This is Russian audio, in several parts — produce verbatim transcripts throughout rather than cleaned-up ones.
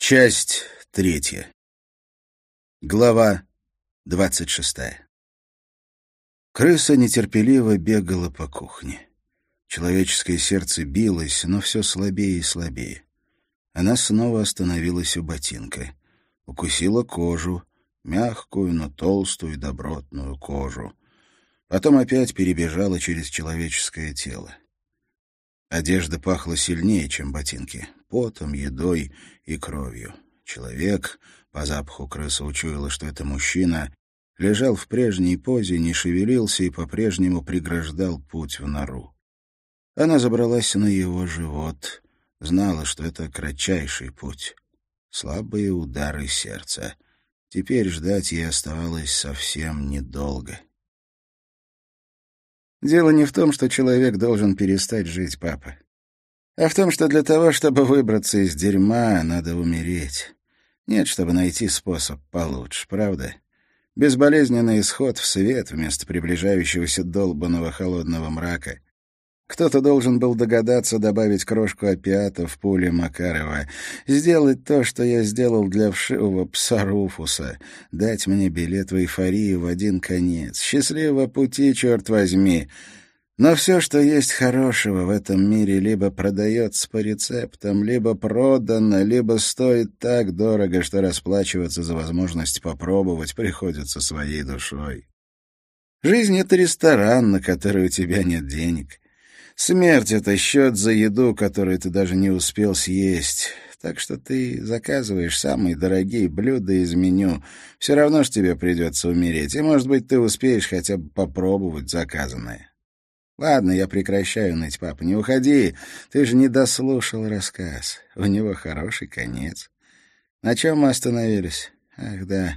Часть третья. Глава двадцать шестая. Крыса нетерпеливо бегала по кухне. Человеческое сердце билось, но все слабее и слабее. Она снова остановилась у ботинка. Укусила кожу, мягкую, но толстую и добротную кожу. Потом опять перебежала через человеческое тело. Одежда пахла сильнее, чем ботинки. Потом, едой и кровью. Человек, по запаху крыса учуяла, что это мужчина, лежал в прежней позе, не шевелился и по-прежнему преграждал путь в нору. Она забралась на его живот, знала, что это кратчайший путь. Слабые удары сердца. Теперь ждать ей оставалось совсем недолго. Дело не в том, что человек должен перестать жить, папа, а в том, что для того, чтобы выбраться из дерьма, надо умереть. Нет, чтобы найти способ получше, правда? Безболезненный исход в свет вместо приближающегося долбанного холодного мрака. Кто-то должен был догадаться добавить крошку опиата в пуле Макарова, сделать то, что я сделал для вшивого пса Руфуса, дать мне билет в эйфорию в один конец. Счастливого пути, черт возьми! Но все, что есть хорошего в этом мире, либо продается по рецептам, либо продано, либо стоит так дорого, что расплачиваться за возможность попробовать приходится своей душой. Жизнь — это ресторан, на который у тебя нет денег. Смерть — это счет за еду, которую ты даже не успел съесть. Так что ты заказываешь самые дорогие блюда из меню. Все равно ж тебе придется умереть, и, может быть, ты успеешь хотя бы попробовать заказанное. Ладно, я прекращаю ныть, папа, не уходи. Ты же не дослушал рассказ. У него хороший конец. На чем мы остановились? Ах, да.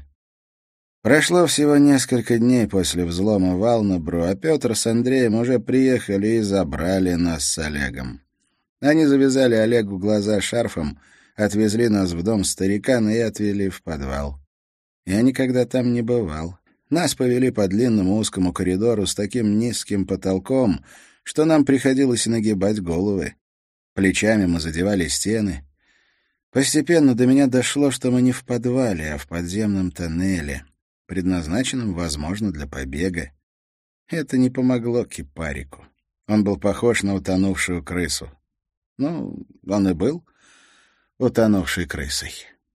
Прошло всего несколько дней после взлома в Алнебру, а Петр с Андреем уже приехали и забрали нас с Олегом. Они завязали Олегу глаза шарфом, отвезли нас в дом старикана и отвели в подвал. Я никогда там не бывал. Нас повели по длинному узкому коридору с таким низким потолком, что нам приходилось нагибать головы. Плечами мы задевали стены. Постепенно до меня дошло, что мы не в подвале, а в подземном тоннеле, предназначенном, возможно, для побега. Это не помогло кипарику. Он был похож на утонувшую крысу. Ну, он и был утонувшей крысой.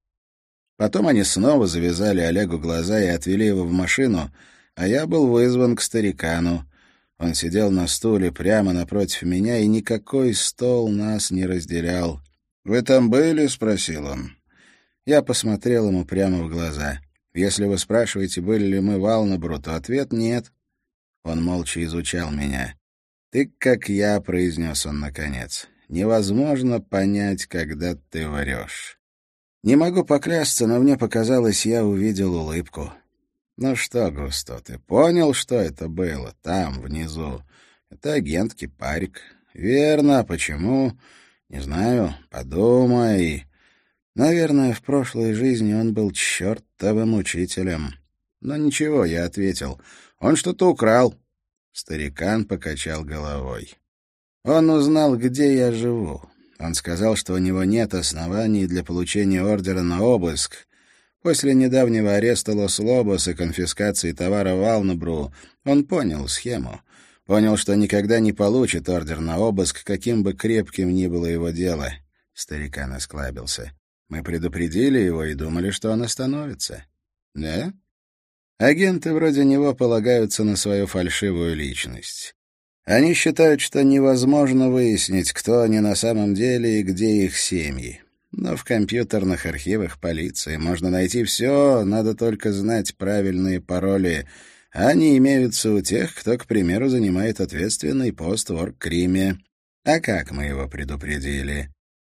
Потом они снова завязали Олегу глаза и отвели его в машину, а я был вызван к старикану. Он сидел на стуле прямо напротив меня, и никакой стол нас не разделял. «Вы там были?» — спросил он. Я посмотрел ему прямо в глаза. «Если вы спрашиваете, были ли мы в Алнебру, то ответ — нет». Он молча изучал меня. «Ты как я», — произнес он наконец. «Невозможно понять, когда ты врешь». Не могу поклясться, но мне показалось, я увидел улыбку. «Ну что, Густо, ты понял, что это было там, внизу? Это агент Кипарик». «Верно. Почему? Не знаю. Подумай». Наверное, в прошлой жизни он был чертовым учителем. Но ничего, я ответил. «Он что-то украл». Старикан покачал головой. «Он узнал, где я живу. Он сказал, что у него нет оснований для получения ордера на обыск. После недавнего ареста Лос-Лобос и конфискации товара в Алнебру он понял схему. Понял, что никогда не получит ордер на обыск, каким бы крепким ни было его дело». Старикан осклабился. «Мы предупредили его и думали, что он остановится». «Да?» Агенты вроде него полагаются на свою фальшивую личность. Они считают, что невозможно выяснить, кто они на самом деле и где их семьи. Но в компьютерных архивах полиции можно найти все, надо только знать правильные пароли. Они имеются у тех, кто, к примеру, занимает ответственный пост в оргкриме. А как мы его предупредили?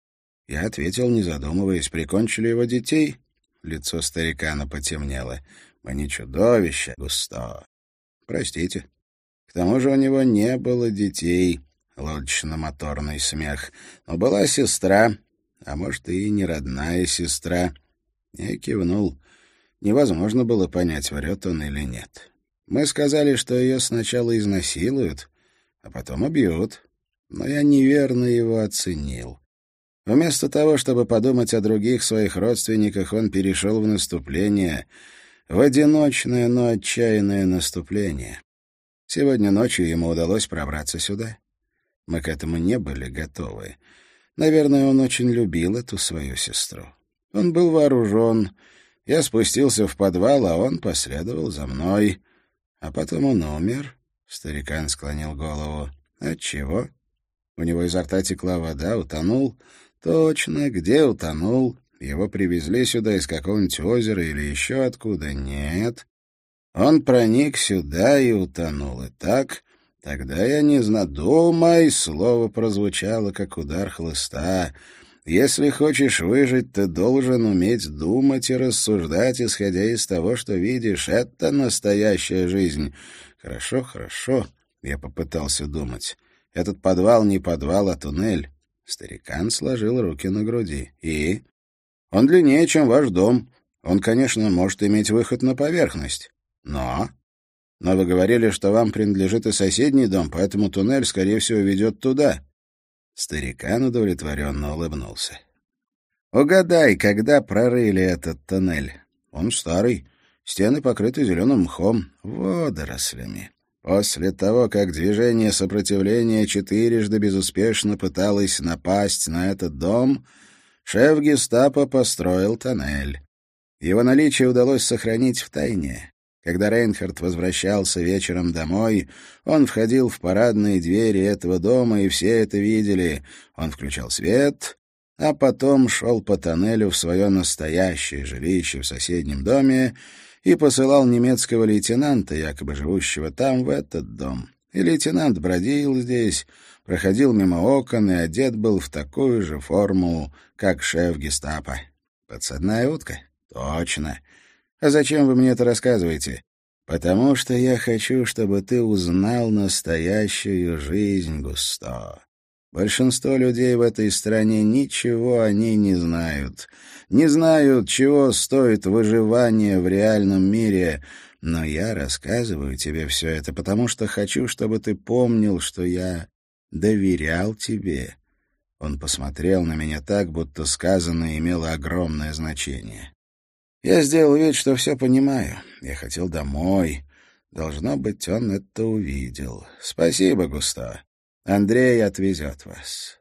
Я ответил, не задумываясь, прикончили его детей. Лицо старикана потемнело. Мы не чудовища, Густо. Простите. К тому же у него не было детей, лодочно-моторный смех, но была сестра, а может, и не родная сестра. Я кивнул. Невозможно было понять, врет он или нет. Мы сказали, что ее сначала изнасилуют, а потом убьют, но я неверно его оценил. Вместо того, чтобы подумать о других своих родственниках, он перешел в наступление, в одиночное, но отчаянное наступление. Сегодня ночью ему удалось пробраться сюда. Мы к этому не были готовы. Наверное, он очень любил эту свою сестру. Он был вооружен. Я спустился в подвал, а он последовал за мной. А потом он умер. Старикан склонил голову. Отчего? У него изо рта текла вода, утонул. Точно, где утонул? Его привезли сюда из какого-нибудь озера или еще откуда? Нет. Он проник сюда и утонул. И так, тогда я не знаю. Думай, слово прозвучало, как удар хлыста. Если хочешь выжить, ты должен уметь думать и рассуждать, исходя из того, что видишь. Это настоящая жизнь. Хорошо, хорошо. Я попытался думать. Этот подвал не подвал, а туннель. Старикан сложил руки на груди. И? Он длиннее, чем ваш дом. Он, конечно, может иметь выход на поверхность. Но... Но вы говорили, что вам принадлежит и соседний дом, поэтому туннель, скорее всего, ведет туда. Старикан удовлетворенно улыбнулся. Угадай, когда прорыли этот туннель? Он старый. Стены покрыты зеленым мхом, водорослями. После того, как движение сопротивления четырежды безуспешно пыталось напасть на этот дом, шеф гестапо построил тоннель. Его наличие удалось сохранить в тайне. Когда Рейнхард возвращался вечером домой, он входил в парадные двери этого дома, и все это видели. Он включал свет, а потом шел по тоннелю в свое настоящее жилище в соседнем доме и посылал немецкого лейтенанта, якобы живущего там, в этот дом. И лейтенант бродил здесь, проходил мимо окон и одет был в такую же форму, как шеф гестапо. Подсадная утка? Точно. А зачем вы мне это рассказываете? Потому что я хочу, чтобы ты узнал настоящую жизнь, Густо. Большинство людей в этой стране ничего о ней не знают. Не знают, чего стоит выживание в реальном мире. Но я рассказываю тебе все это, потому что хочу, чтобы ты помнил, что я доверял тебе. Он посмотрел на меня так, будто сказанное имело огромное значение. Я сделал вид, что все понимаю. Я хотел домой. Должно быть, он это увидел. Спасибо, Густо. Андрей отвезет вас.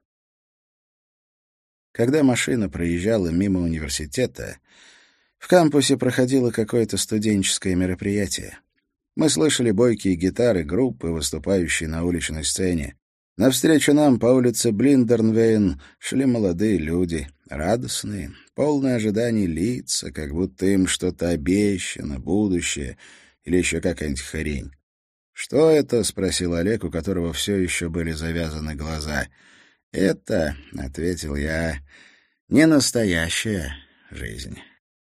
Когда машина проезжала мимо университета, в кампусе проходило какое-то студенческое мероприятие. Мы слышали бойкие гитары группы, выступающие на уличной сцене. Навстречу нам по улице Блиндернвейн шли молодые люди, радостные, полные ожиданий лица, как будто им что-то обещано, будущее или еще какая-нибудь хрень. «Что это?» — спросил Олег, у которого все еще были завязаны глаза. «Это, — ответил я, — не настоящая жизнь».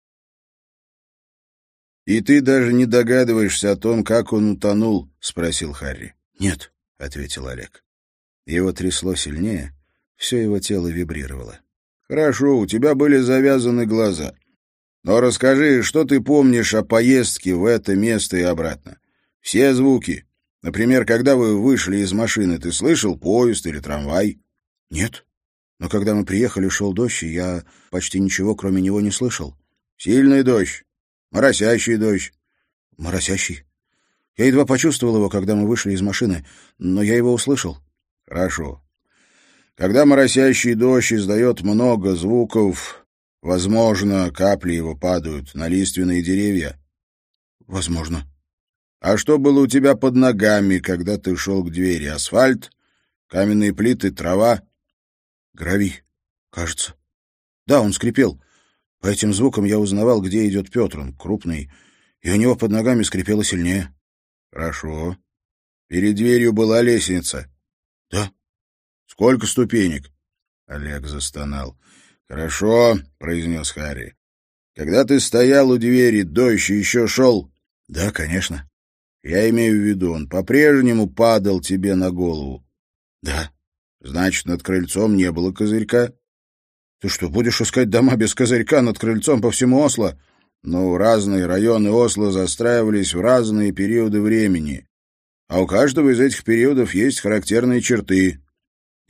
«И ты даже не догадываешься о том, как он утонул?» — спросил Харри. «Нет», — ответил Олег. Его трясло сильнее, все его тело вибрировало. «Хорошо, у тебя были завязаны глаза. Но расскажи, что ты помнишь о поездке в это место и обратно? Все звуки. Например, когда вы вышли из машины, ты слышал поезд или трамвай?» «Нет. Но когда мы приехали, шел дождь, и я почти ничего, кроме него, не слышал». «Сильный дождь? Моросящий дождь?» «Моросящий. Я едва почувствовал его, когда мы вышли из машины, но я его услышал». «Хорошо. Когда моросящий дождь издает много звуков, возможно, капли его падают на лиственные деревья?» «Возможно». «А что было у тебя под ногами, когда ты шел к двери? Асфальт? Каменные плиты? Трава?» «Гравий, кажется. Да, он скрипел. По этим звукам я узнавал, где идет Петр. Он крупный, и у него под ногами скрипело сильнее». «Хорошо. Перед дверью была лестница?» «Да». «Сколько ступенек?» Олег застонал. «Хорошо», — произнес Харри. «Когда ты стоял у двери, дождь еще шел?» «Да, конечно». «Я имею в виду, он по-прежнему падал тебе на голову?» «Да». «Значит, над крыльцом не было козырька?» «Ты что, будешь искать дома без козырька над крыльцом по всему Осло?» «Ну, разные районы Осло застраивались в разные периоды времени, а у каждого из этих периодов есть характерные черты.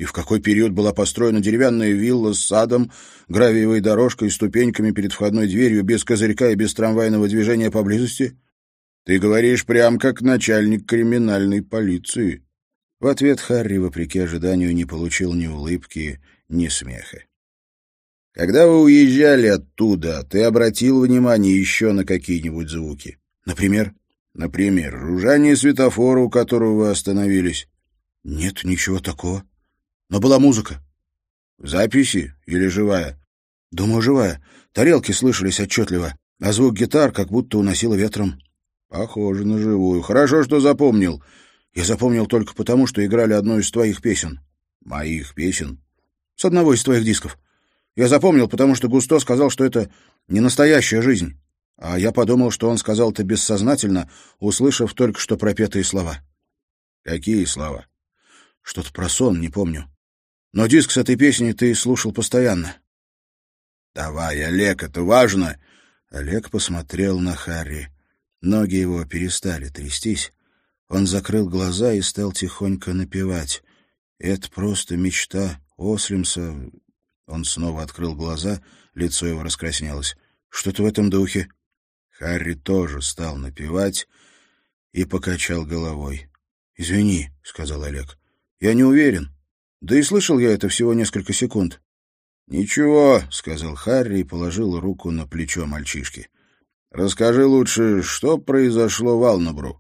И в какой период была построена деревянная вилла с садом, гравиевой дорожкой и ступеньками перед входной дверью, без козырька и без трамвайного движения поблизости? Ты говоришь прям как начальник криминальной полиции. В ответ Харри, вопреки ожиданию, не получил ни улыбки, ни смеха. Когда вы уезжали оттуда, ты обратил внимание еще на какие-нибудь звуки? Например? Например, жужжание светофора, у которого вы остановились? Нет, ничего такого. Но была музыка. В записи или живая? Думаю, живая. Тарелки слышались отчетливо, а звук гитар как будто уносило ветром. Похоже на живую. Хорошо, что запомнил. Я запомнил только потому, что играли одну из твоих песен. Моих песен? С одного из твоих дисков. Я запомнил, потому что Густо сказал, что это не настоящая жизнь. А я подумал, что он сказал это бессознательно, услышав только что пропетые слова. Какие слова? Что-то про сон, не помню. Но диск с этой песней ты слушал постоянно. Давай, Олег, это важно. Олег посмотрел на Харри. Ноги его перестали трястись. Он закрыл глаза и стал тихонько напевать. Это просто мечта Ослимса. Он снова открыл глаза, лицо его раскраснелось. Что-то в этом духе. Харри тоже стал напевать и покачал головой. «Извини», — сказал Олег, — «я не уверен. Да и слышал я это всего несколько секунд». «Ничего», — сказал Харри и положил руку на плечо мальчишки. «Расскажи лучше, что произошло в Алнабру».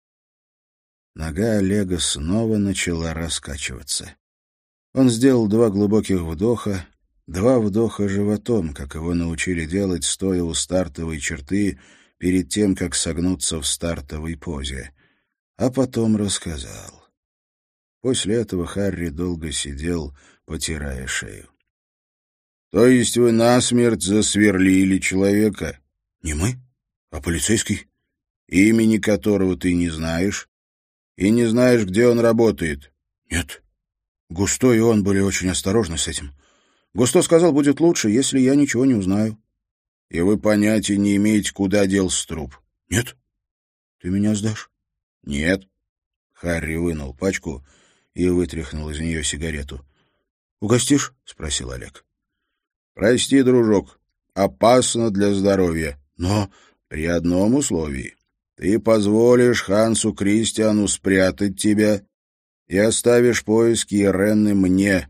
Нога Олега снова начала раскачиваться. Он сделал два глубоких вдоха, два вдоха животом, как его научили делать, стоя у стартовой черты, перед тем, как согнуться в стартовой позе. А потом рассказал. После этого Харри долго сидел, потирая шею. — То есть вы насмерть засверлили человека? — Не мы, а полицейский. — Имени которого ты не знаешь? И не знаешь, где он работает? — Нет. Густо и он были очень осторожны с этим. Густо сказал, будет лучше, если я ничего не узнаю. — И вы понятия не имеете, куда делся труп? — Нет. — Ты меня сдашь? — Нет. Харри вынул пачку и вытряхнул из нее сигарету. — Угостишь? — спросил Олег. — Прости, дружок, опасно для здоровья. Но при одном условии. Ты позволишь Хансу Кристиану спрятать тебя и оставишь поиски Иренны мне.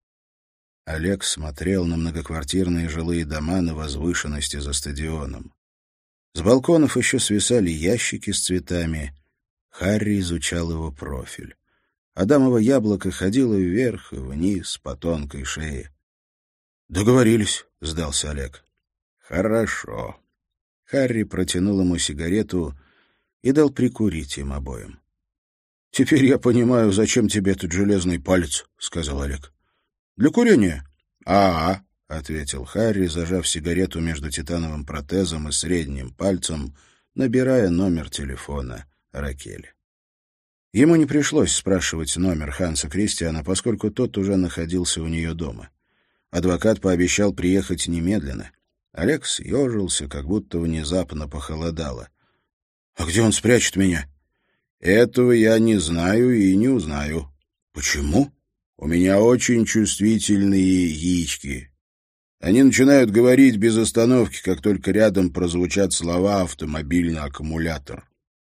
Олег смотрел на многоквартирные жилые дома на возвышенности за стадионом. С балконов еще свисали ящики с цветами. Харри изучал его профиль. Адамово яблоко ходило вверх и вниз по тонкой шее. «Договорились», — сдался Олег. «Хорошо». Харри протянул ему сигарету и дал прикурить им обоим. «Теперь я понимаю, зачем тебе этот железный палец», — сказал Олег. «Для курения». «А-а», — ответил Харри, зажав сигарету между титановым протезом и средним пальцем, набирая номер телефона Ракели. Ему не пришлось спрашивать номер Ханса Кристиана, поскольку тот уже находился у нее дома. Адвокат пообещал приехать немедленно. Олег съежился, как будто внезапно похолодало. «А где он спрячет меня?» «Этого я не знаю и не узнаю». «Почему?» «У меня очень чувствительные яички. Они начинают говорить без остановки, как только рядом прозвучат слова «автомобильный аккумулятор».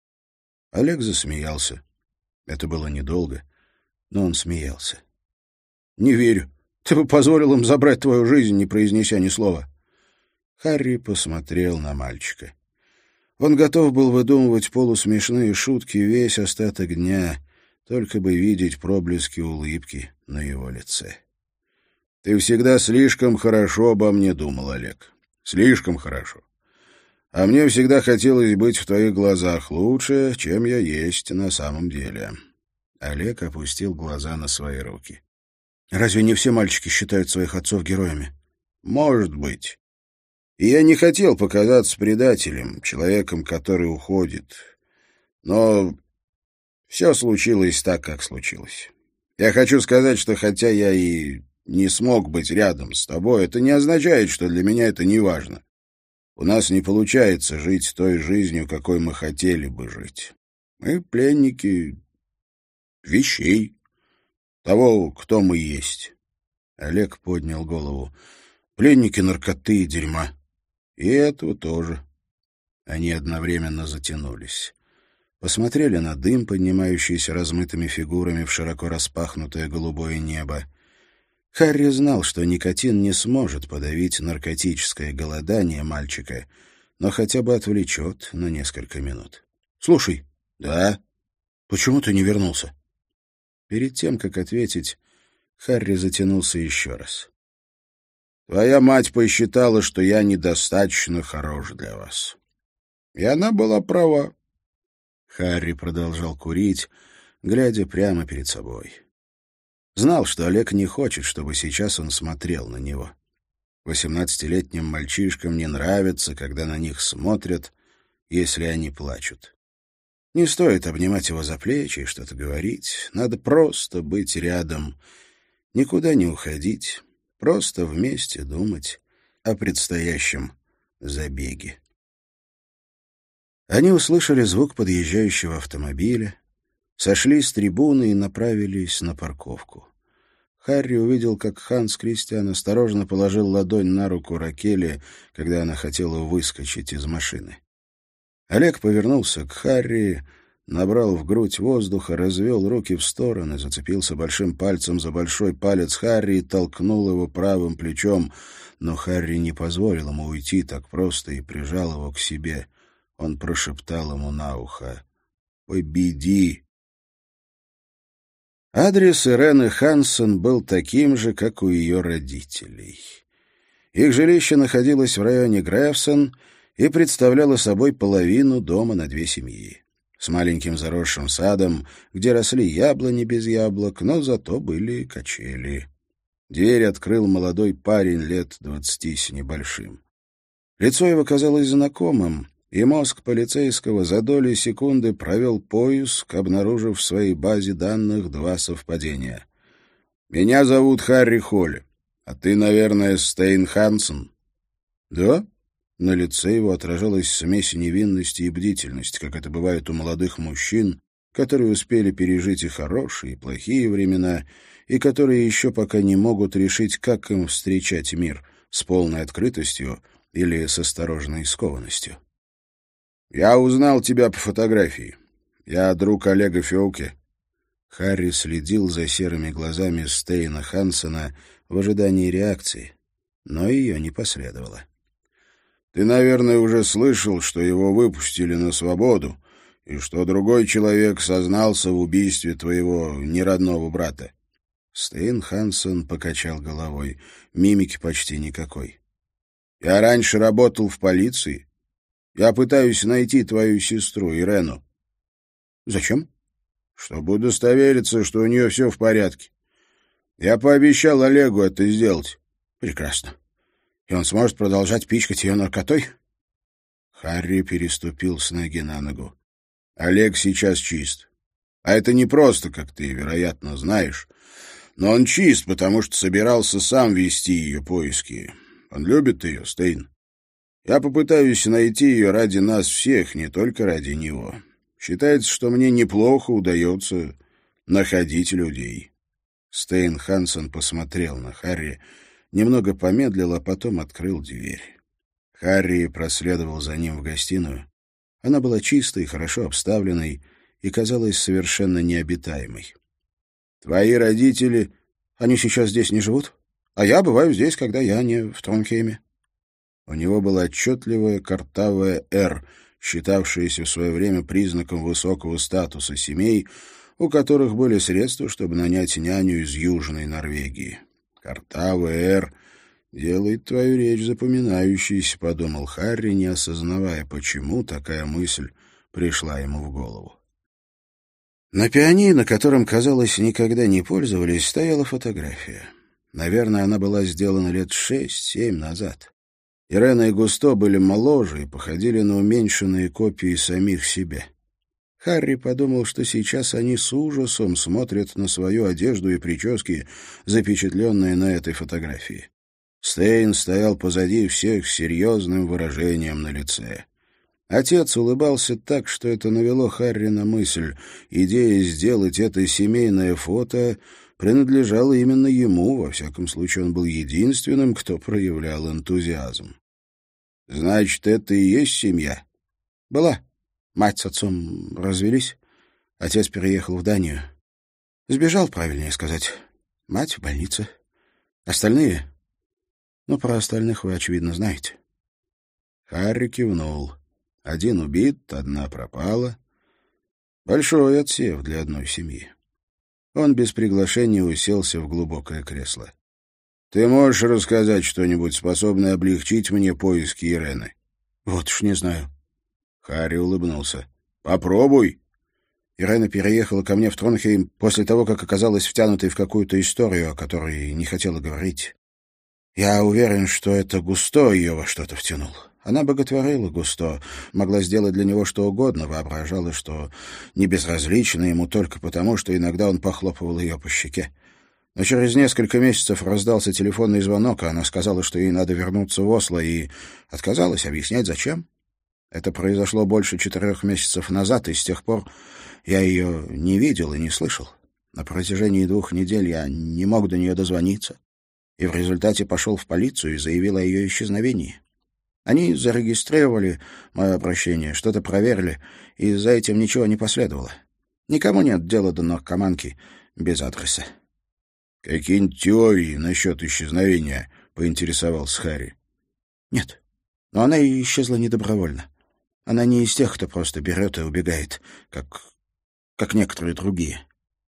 Олег засмеялся. Это было недолго, но он смеялся. «Не верю. Ты бы позволил им забрать твою жизнь, не произнеся ни слова». Харри посмотрел на мальчика. Он готов был выдумывать полусмешные шутки весь остаток дня, только бы видеть проблески улыбки на его лице. «Ты всегда слишком хорошо обо мне думал, Олег. Слишком хорошо. А мне всегда хотелось быть в твоих глазах лучше, чем я есть на самом деле». Олег опустил глаза на свои руки. «Разве не все мальчики считают своих отцов героями?» «Может быть. И я не хотел показаться предателем, человеком, который уходит. Но все случилось так, как случилось. Я хочу сказать, что хотя я и не смог быть рядом с тобой, это не означает, что для меня это не важно. У нас не получается жить той жизнью, какой мы хотели бы жить. Мы пленники вещей. Того, кто мы есть. Олег поднял голову. Пленники наркоты и дерьма. И этого тоже. Они одновременно затянулись. Посмотрели на дым, поднимающийся размытыми фигурами в широко распахнутое голубое небо. Харри знал, что никотин не сможет подавить наркотическое голодание мальчика, но хотя бы отвлечет на несколько минут. — Слушай. — Да? — Почему ты не вернулся? Перед тем, как ответить, Харри затянулся еще раз. — Твоя мать посчитала, что я недостаточно хорош для вас. И она была права. Харри продолжал курить, глядя прямо перед собой. Знал, что Олег не хочет, чтобы сейчас он смотрел на него. Восемнадцатилетним мальчишкам не нравится, когда на них смотрят, если они плачут. Не стоит обнимать его за плечи и что-то говорить. Надо просто быть рядом, никуда не уходить, просто вместе думать о предстоящем забеге. Они услышали звук подъезжающего автомобиля, сошли с трибуны и направились на парковку. Харри увидел, как Ханс Кристиан осторожно положил ладонь на руку Ракели, когда она хотела выскочить из машины. Олег повернулся к Харри, набрал в грудь воздуха, развел руки в стороны, зацепился большим пальцем за большой палец Харри и толкнул его правым плечом, но Харри не позволил ему уйти так просто и прижал его к себе. Он прошептал ему на ухо: «Победи!» Адрес Ирены Хансен был таким же, как у ее родителей. Их жилище находилось в районе Грефсон и представляло собой половину дома на две семьи. С маленьким заросшим садом, где росли яблони без яблок, но зато были качели. Дверь открыл молодой парень лет двадцати с небольшим. Лицо его казалось знакомым, и мозг полицейского за доли секунды провел поиск, обнаружив в своей базе данных два совпадения. «Меня зовут Харри Холли, а ты, наверное, Стейн Хансен?» «Да?» На лице его отражалась смесь невинности и бдительности, как это бывает у молодых мужчин, которые успели пережить и хорошие, и плохие времена, и которые еще пока не могут решить, как им встречать мир, с полной открытостью или с осторожной скованностью. «Я узнал тебя по фотографии. Я друг Олега Феуке». Харри следил за серыми глазами Стейна Хансена в ожидании реакции, но ее не последовало. «Ты, наверное, уже слышал, что его выпустили на свободу, и что другой человек сознался в убийстве твоего неродного брата». Стейн Хансен покачал головой. Мимики почти никакой. «Я раньше работал в полиции. Я пытаюсь найти твою сестру Ирену». «Зачем?» «Чтобы удостовериться, что у нее все в порядке. Я пообещал Олегу это сделать». «Прекрасно. И он сможет продолжать пичкать ее наркотой?» Харри переступил с ноги на ногу. «Олег сейчас чист. А это не просто, как ты, вероятно, знаешь. Но он чист, потому что собирался сам вести ее поиски. Он любит ее, Стейн. Я попытаюсь найти ее ради нас всех, не только ради него. Считается, что мне неплохо удается находить людей». Стейн Хансен посмотрел на Харри, немного помедлил, а потом открыл дверь. Харри проследовал за ним в гостиную. Она была чистой, хорошо обставленной и казалась совершенно необитаемой. «Твои родители, они сейчас здесь не живут? А я бываю здесь, когда я не в Тронхейме». У него была отчетливая картавая «Р», считавшаяся в свое время признаком высокого статуса семей, у которых были средства, чтобы нанять няню из Южной Норвегии. «Картавая «Р» делает твою речь запоминающейся», — подумал Харри, не осознавая, почему такая мысль пришла ему в голову. На пианино, которым, казалось, никогда не пользовались, стояла фотография. Наверное, она была сделана лет шесть-семь назад. Ирена и Густо были моложе и походили на уменьшенные копии самих себя. Харри подумал, что сейчас они с ужасом смотрят на свою одежду и прически, запечатленные на этой фотографии. Стейн стоял позади всех с серьезным выражением на лице. Отец улыбался так, что это навело Харри на мысль. Идея сделать это семейное фото принадлежало именно ему, во всяком случае он был единственным, кто проявлял энтузиазм. «Значит, это и есть семья?» «Была. Мать с отцом развелись. Отец переехал в Данию. Сбежал, правильнее сказать. Мать в больнице. Остальные? Ну, про остальных вы, очевидно, знаете». Харри кивнул. Один убит, одна пропала. Большой отсев для одной семьи. Он без приглашения уселся в глубокое кресло. «Ты можешь рассказать что-нибудь, способное облегчить мне поиски Ирены?» «Вот уж не знаю». Харри улыбнулся. «Попробуй». Ирена переехала ко мне в Тронхейм после того, как оказалась втянутой в какую-то историю, о которой не хотела говорить. Я уверен, что это Густо ее во что-то втянул. Она боготворила Густо, могла сделать для него что угодно, воображала, что не безразлична ему только потому, что иногда он похлопывал ее по щеке. Но через несколько месяцев раздался телефонный звонок, и она сказала, что ей надо вернуться в Осло, и отказалась объяснять, зачем. Это произошло больше четырех месяцев назад, и с тех пор я ее не видел и не слышал. На протяжении двух недель я не мог до нее дозвониться, и в результате пошел в полицию и заявил о ее исчезновении. Они зарегистрировали мое обращение, что-то проверили, и за этим ничего не последовало. Никому нет дела до наркоманки без адреса. — Какие-нибудь теории насчет исчезновения? — поинтересовался Харри. — Нет, но она и исчезла недобровольно. Она не из тех, кто просто берет и убегает, как, как некоторые другие.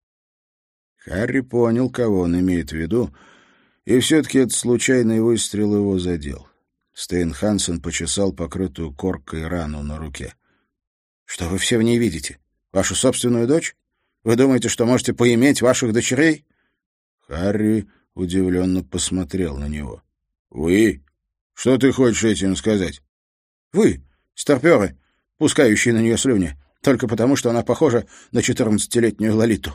Харри понял, кого он имеет в виду, и все-таки этот случайный выстрел его задел. Стейн Хансен почесал покрытую коркой рану на руке. — Что вы все в ней видите? Вашу собственную дочь? Вы думаете, что можете поиметь ваших дочерей? Харри удивленно посмотрел на него. — Вы? Что ты хочешь этим сказать? — Вы, старперы, пускающие на нее слюни, только потому, что она похожа на четырнадцатилетнюю Лолиту.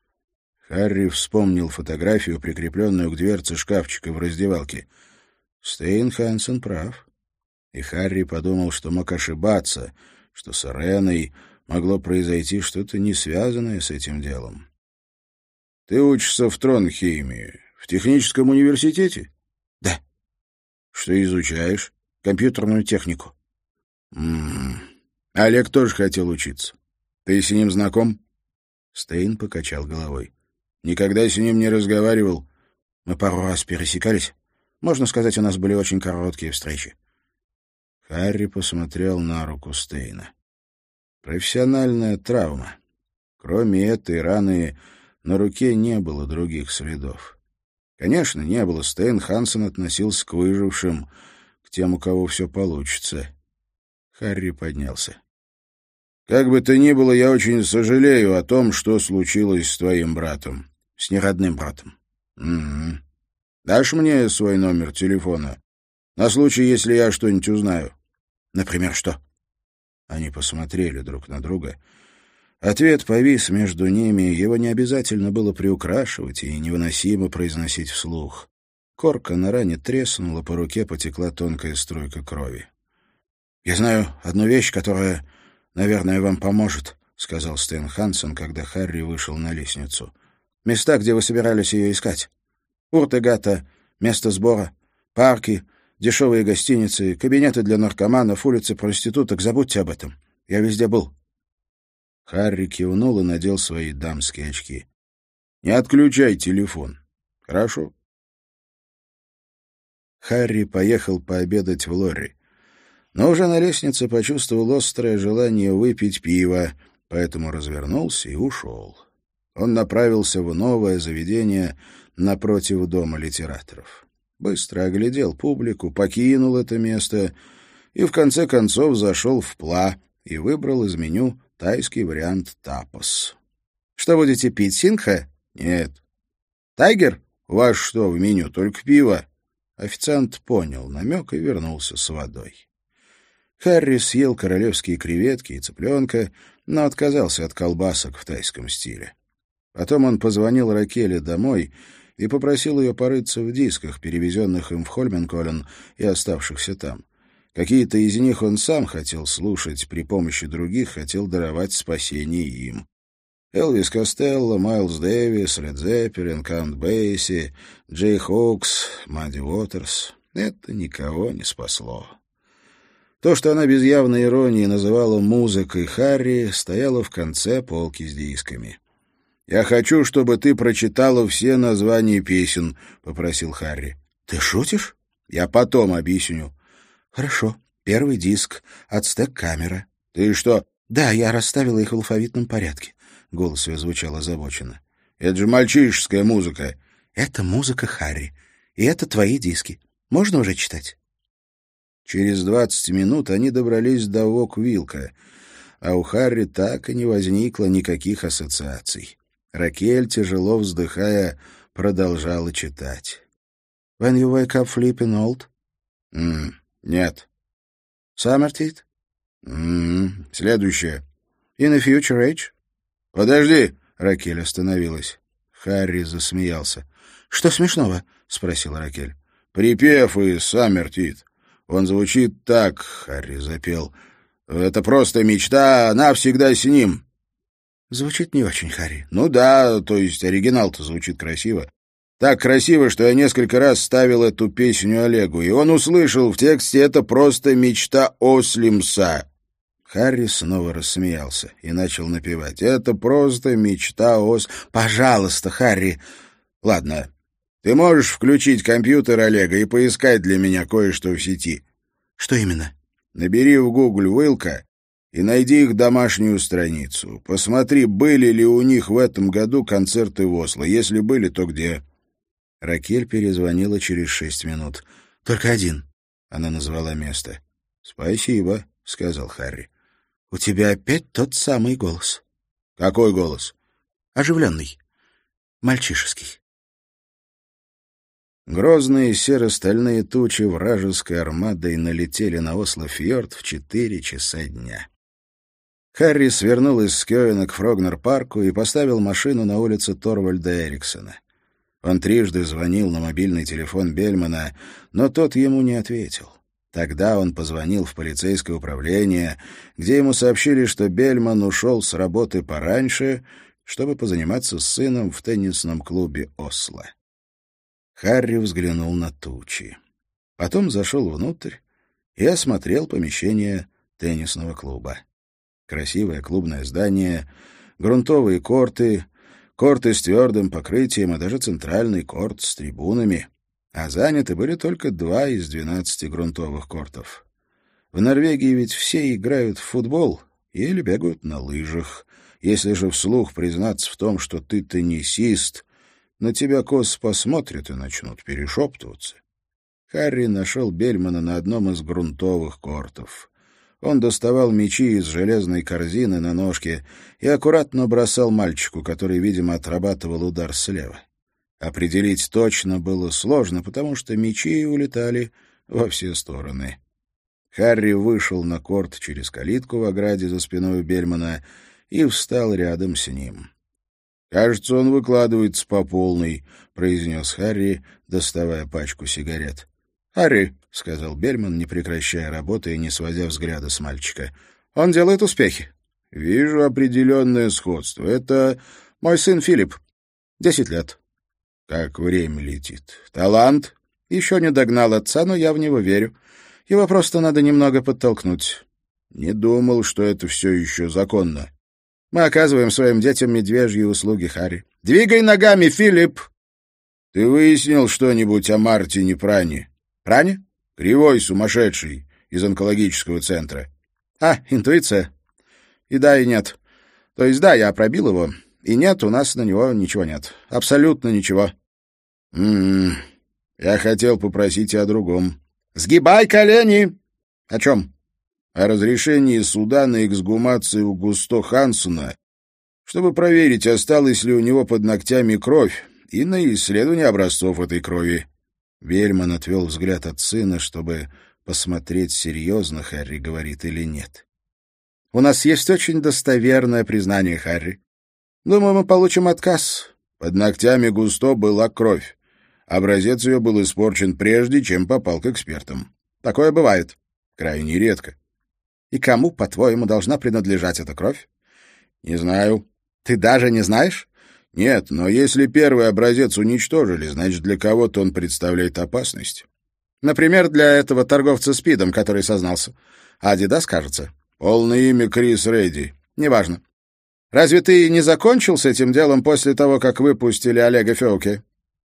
Харри вспомнил фотографию, прикрепленную к дверце шкафчика в раздевалке. Стейн Хансен прав. И Харри подумал, что мог ошибаться, что с Иреной могло произойти что-то не связанное с этим делом. — Ты учишься в Тронхейме, в техническом университете? — Да. — Что изучаешь? — Компьютерную технику. М-м. — Олег тоже хотел учиться. Ты с ним знаком? Стейн покачал головой. — Никогда с ним не разговаривал? Мы пару раз пересекались. Можно сказать, у нас были очень короткие встречи. Харри посмотрел на руку Стейна. Профессиональная травма. Кроме этой раны на руке не было других следов. Конечно, не было. Стейн Хансен относился к выжившим, к тем, у кого все получится. Харри поднялся. «Как бы то ни было, я очень сожалею о том, что случилось с твоим братом. С неродным братом. Угу. Дашь мне свой номер телефона? На случай, если я что-нибудь узнаю». «Например, что?» Они посмотрели друг на друга. Ответ повис между ними, его не обязательно было приукрашивать и невыносимо произносить вслух. Корка на ране треснула, по руке потекла тонкая струйка крови. «Я знаю одну вещь, которая, наверное, вам поможет», — сказал Стейн Хансен, когда Харри вышел на лестницу. «Места, где вы собирались ее искать. Уртегата, место сбора, парки, дешевые гостиницы, кабинеты для наркоманов, улицы проституток. Забудьте об этом. Я везде был». Харри кивнул и надел свои дамские очки. «Не отключай телефон. Хорошо?» Харри поехал пообедать в Лорри, но уже на лестнице почувствовал острое желание выпить пиво, поэтому развернулся и ушел. Он направился в новое заведение напротив дома литераторов. Быстро оглядел публику, покинул это место и в конце концов зашел в Пла и выбрал из меню тайский вариант тапос. «Что будете пить, сингха?» «Нет». «Тайгер?» «У вас что в меню, только пиво?» Официант понял намек и вернулся с водой. Харри съел королевские креветки и цыпленка, но отказался от колбасок в тайском стиле. Потом он позвонил Ракеле домой и попросил ее порыться в дисках, перевезенных им в Хольменколлен и оставшихся там. Какие-то из них он сам хотел слушать, при помощи других хотел даровать спасение им. Элвис Костелло, Майлз Дэвис, Лед Зеппелин, Каунт Бейси, Джей Хоукс, Мадди Уотерс. Это никого не спасло. То, что она без явной иронии называла музыкой Харри, стояло в конце полки с дисками. «Я хочу, чтобы ты прочитала все названия песен», — попросил Харри. «Ты шутишь?» «Я потом объясню». «Хорошо. Первый диск. Ацтек-камера». «Ты что?» «Да, я расставила их в алфавитном порядке». Голос ее звучал озабоченно. «Это же мальчишеская музыка». «Это музыка Харри. И это твои диски. Можно уже читать?» Через двадцать минут они добрались до Вок-Вилка, а у Харри так и не возникло никаких ассоциаций. Ракель, тяжело вздыхая, продолжала читать. «When you wake up flipping old?» mm, «Нет». «Summer teeth?» mm, «Следующее». «In a future age?» «Подожди!» — Ракель остановилась. Харри засмеялся. «Что смешного?» — спросила Ракель. «Припев из Summer teeth. Он звучит так», — Харри запел. «Это просто мечта, она всегда с ним». Звучит не очень, Харри. Ну да, то есть оригинал-то звучит красиво. Так красиво, что я несколько раз ставил эту песню Олегу, и он услышал в тексте «это просто мечта Ослимса». Харри снова рассмеялся и начал напевать. «Это просто мечта Ос...» «Пожалуйста, Харри!» «Ладно, ты можешь включить компьютер Олега и поискать для меня кое-что в сети». «Что именно?» «Набери в Google Вилка и найди их домашнюю страницу. Посмотри, были ли у них в этом году концерты в Осло. Если были, то где?» Ракель перезвонила через шесть минут. «Только один». Она назвала место. «Спасибо», — сказал Харри. «У тебя опять тот самый голос». «Какой голос?» «Оживленный. Мальчишеский». Грозные серо-стальные тучи вражеской армадой налетели на Осло-фьорд в четыре часа дня. Харри свернул из Скёена к Фрогнер-парку и поставил машину на улице Торвальда Эриксона. Он трижды звонил на мобильный телефон Бельмана, но тот ему не ответил. Тогда он позвонил в полицейское управление, где ему сообщили, что Бельман ушел с работы пораньше, чтобы позаниматься с сыном в теннисном клубе Осло. Харри взглянул на тучи. Потом зашел внутрь и осмотрел помещение теннисного клуба. Красивое клубное здание, грунтовые корты, корты с твердым покрытием и даже центральный корт с трибунами. А заняты были только два из двенадцати грунтовых кортов. В Норвегии ведь все играют в футбол или бегают на лыжах. Если же вслух признаться в том, что ты теннисист, на тебя кос посмотрят и начнут перешептываться. Харри нашел Бельмана на одном из грунтовых кортов. Он доставал мячи из железной корзины на ножке и аккуратно бросал мальчику, который, видимо, отрабатывал удар слева. Определить точно было сложно, потому что мячи улетали во все стороны. Харри вышел на корт через калитку в ограде за спиной Бельмана и встал рядом с ним. «Кажется, он выкладывается по полной», — произнес Харри, доставая пачку сигарет. «Харри», — сказал Бельман, не прекращая работы и не сводя взгляда с мальчика, — «он делает успехи». «Вижу определенное сходство. Это мой сын Филипп. Десять лет». «Как время летит. Талант?» «Еще не догнал отца, но я в него верю. Его просто надо немного подтолкнуть». «Не думал, что это все еще законно». «Мы оказываем своим детям медвежьи услуги, Харри». «Двигай ногами, Филипп!» «Ты выяснил что-нибудь о Мартине Пране?» «Пране?» «Кривой, сумасшедший, из онкологического центра». «А, интуиция. И да, и нет. То есть да, я пробил его, и нет, у нас на него ничего нет. Абсолютно ничего». «М-м, я хотел попросить о другом». «Сгибай колени!» «О чем?» «О разрешении суда на эксгумацию Густо Хансона, чтобы проверить, осталась ли у него под ногтями кровь, и на исследование образцов этой крови». Бельман отвел взгляд от сына, чтобы посмотреть, серьезно Харри говорит или нет. «У нас есть очень достоверное признание, Харри. Думаю, мы получим отказ». Под ногтями Густо была кровь. Образец ее был испорчен прежде, чем попал к экспертам. Такое бывает. Крайне редко. И кому, по-твоему, должна принадлежать эта кровь? Не знаю. Ты даже не знаешь? Нет, но если первый образец уничтожили, значит, для кого-то он представляет опасность. Например, для этого торговца спидом, который сознался. Адидас, кажется. Полное имя Крис Редди. Неважно. Разве ты не закончил с этим делом после того, как выпустили Олега Феуке?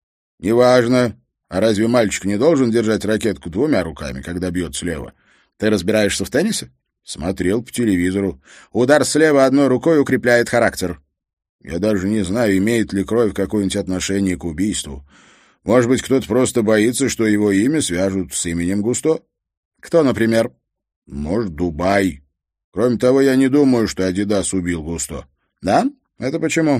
Неважно. А разве мальчик не должен держать ракетку двумя руками, когда бьет слева? Ты разбираешься в теннисе? Смотрел по телевизору. Удар слева одной рукой укрепляет характер. Я даже не знаю, имеет ли кровь какое-нибудь отношение к убийству. Может быть, кто-то просто боится, что его имя свяжут с именем Густо? Кто, например? Может, Дубай. Кроме того, я не думаю, что Адидас убил Густо. Да? Это почему?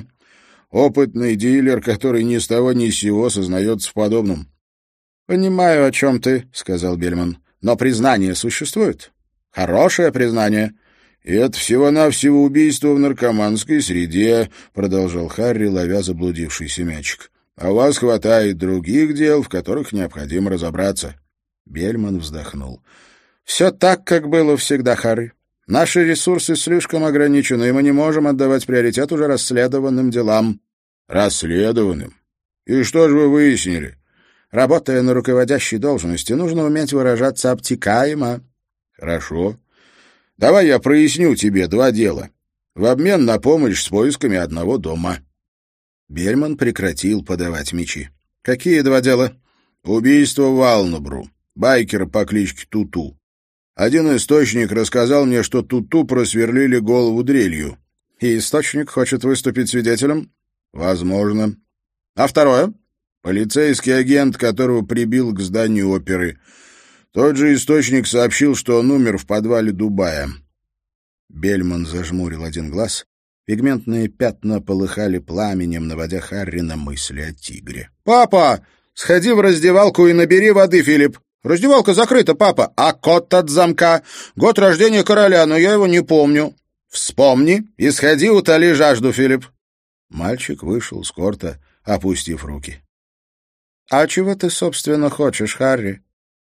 Опытный дилер, который ни с того ни с сего сознается в подобном. «Понимаю, о чем ты», — сказал Бельман. «Но признание существует. Хорошее признание». «И это всего-навсего убийство в наркоманской среде», — продолжал Харри, ловя заблудившийся мячик. «А у вас хватает других дел, в которых необходимо разобраться». Бельман вздохнул. «Все так, как было всегда, Харри. Наши ресурсы слишком ограничены, и мы не можем отдавать приоритет уже расследованным делам». «Расследованным? И что же вы выяснили?» «Работая на руководящей должности, нужно уметь выражаться обтекаемо». «Хорошо. Давай я проясню тебе два дела. В обмен на помощь с поисками одного дома». Бельман прекратил подавать мячи. «Какие два дела?» «Убийство в Алнабру. Байкера по кличке Туту. Один источник рассказал мне, что Туту просверлили голову дрелью». «И источник хочет выступить свидетелем?» «Возможно». «А второе?» «Полицейский агент, которого прибил к зданию оперы. Тот же источник сообщил, что он умер в подвале Дубая». Бельман зажмурил один глаз. Пигментные пятна полыхали пламенем, наводя Харри на мысли о тигре. «Папа, сходи в раздевалку и набери воды, Филипп. Раздевалка закрыта, папа. А код от замка? Год рождения короля, но я его не помню. Вспомни и сходи утоли жажду, Филипп». Мальчик вышел с корта, опустив руки. «А чего ты, собственно, хочешь, Харри?»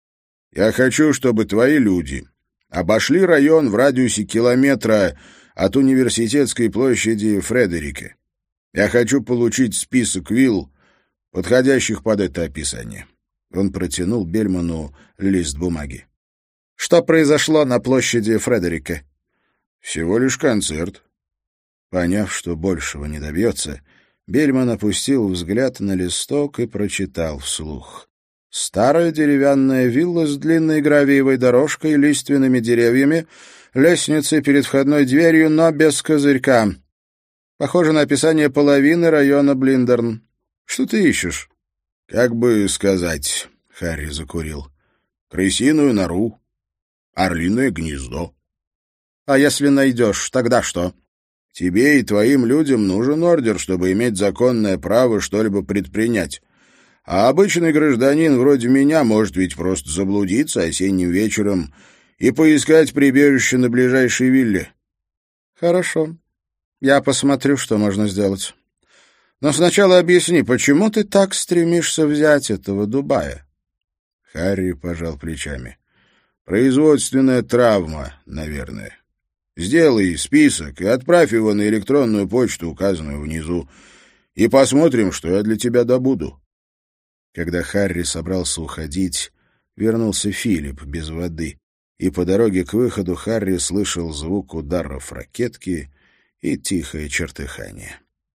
«Я хочу, чтобы твои люди обошли район в радиусе километра от университетской площади Фредерике. Я хочу получить список вилл, подходящих под это описание». Он протянул Бельману лист бумаги. «Что произошло на площади Фредерике?» «Всего лишь концерт». Поняв, что большего не добьется, Бельман опустил взгляд на листок и прочитал вслух. «Старая деревянная вилла с длинной гравиевой дорожкой, лиственными деревьями, лестницей перед входной дверью, но без козырька. Похоже на описание половины района Блиндерн. Что ты ищешь?» «Как бы сказать», — Харри закурил, — «крысиную нору, орлиное гнездо». «А если найдешь, тогда что?» «Тебе и твоим людям нужен ордер, чтобы иметь законное право что-либо предпринять. А обычный гражданин вроде меня может ведь просто заблудиться осенним вечером и поискать прибежище на ближайшей вилле». «Хорошо. Я посмотрю, что можно сделать. Но сначала объясни, почему ты так стремишься взять этого Дубая?» Харри пожал плечами. «Производственная травма, наверное. Сделай список и отправь его на электронную почту, указанную внизу, и посмотрим, что я для тебя добуду». Когда Харри собрался уходить, вернулся Филипп без воды, и по дороге к выходу Харри слышал звук ударов ракетки и тихое чертыхание.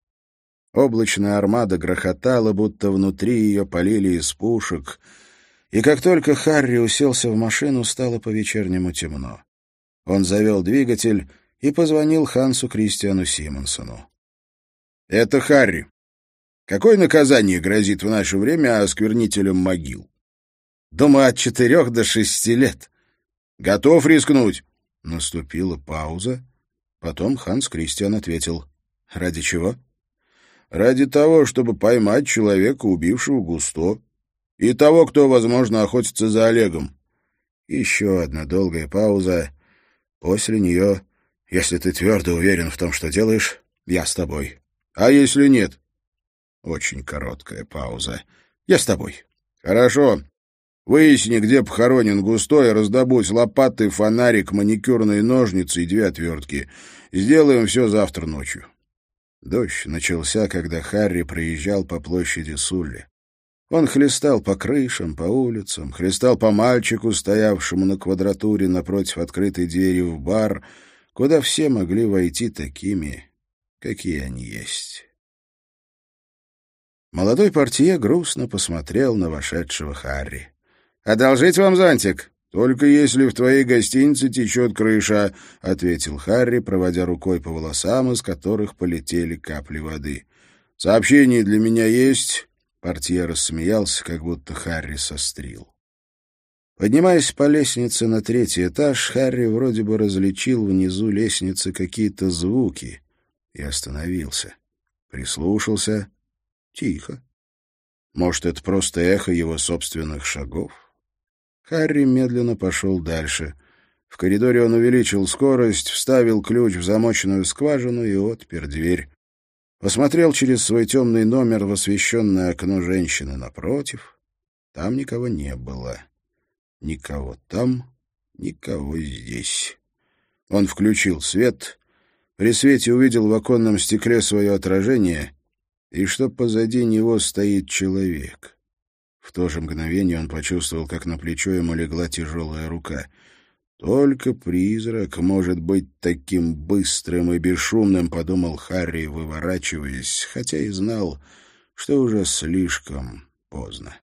Облачная армада грохотала, будто внутри ее полили из пушек, и как только Харри уселся в машину, стало по-вечернему темно. Он завел двигатель и позвонил Хансу Кристиану Симонсону. «Это Харри. Какое наказание грозит в наше время осквернителям могил?» «Думаю, от четырех до шести лет». «Готов рискнуть?» Наступила пауза. Потом Ханс Кристиан ответил. «Ради чего?» «Ради того, чтобы поймать человека, убившего Густо, и того, кто, возможно, охотится за Олегом». Еще одна долгая пауза. После нее, если ты твердо уверен в том, что делаешь, я с тобой. А если нет? Очень короткая пауза. Я с тобой. Хорошо. Выясни, где похоронен Густо, и раздобудь лопаты, фонарик, маникюрные ножницы и две отвертки. Сделаем все завтра ночью. Дождь начался, когда Харри проезжал по площади Сулли. Он хлестал по крышам, по улицам, хлестал по мальчику, стоявшему на квадратуре напротив открытой двери в бар, куда все могли войти такими, какие они есть. Молодой портье грустно посмотрел на вошедшего Харри. «Одолжить вам зонтик?» «Только если в твоей гостинице течет крыша», — ответил Харри, проводя рукой по волосам, из которых полетели капли воды. «Сообщение для меня есть?» Портье рассмеялся, как будто Харри сострил. Поднимаясь по лестнице на третий этаж, Харри вроде бы различил внизу лестницы какие-то звуки и остановился. Прислушался. Тихо. Может, это просто эхо его собственных шагов? Харри медленно пошел дальше. В коридоре он увеличил скорость, вставил ключ в замочную скважину и отпер дверь. Посмотрел через свой темный номер в освещенное окно женщины напротив. Там никого не было. Никого там, никого здесь. Он включил свет. При свете увидел в оконном стекле свое отражение, и что позади него стоит человек. В то же мгновение он почувствовал, как на плечо ему легла тяжелая рука. «Только призрак может быть таким быстрым и бесшумным», — подумал Харри, выворачиваясь, хотя и знал, что уже слишком поздно.